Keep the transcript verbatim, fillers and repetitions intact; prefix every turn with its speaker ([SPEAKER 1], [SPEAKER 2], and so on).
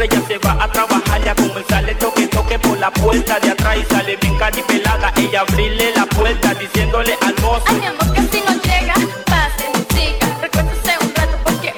[SPEAKER 1] aburre, ya se va a trabajar, ya comenzar el toque, toque por la puerta de atrás y sale bien caripelada. Ella abrirle la puerta diciéndole al mozo:
[SPEAKER 2] ay, mi amor,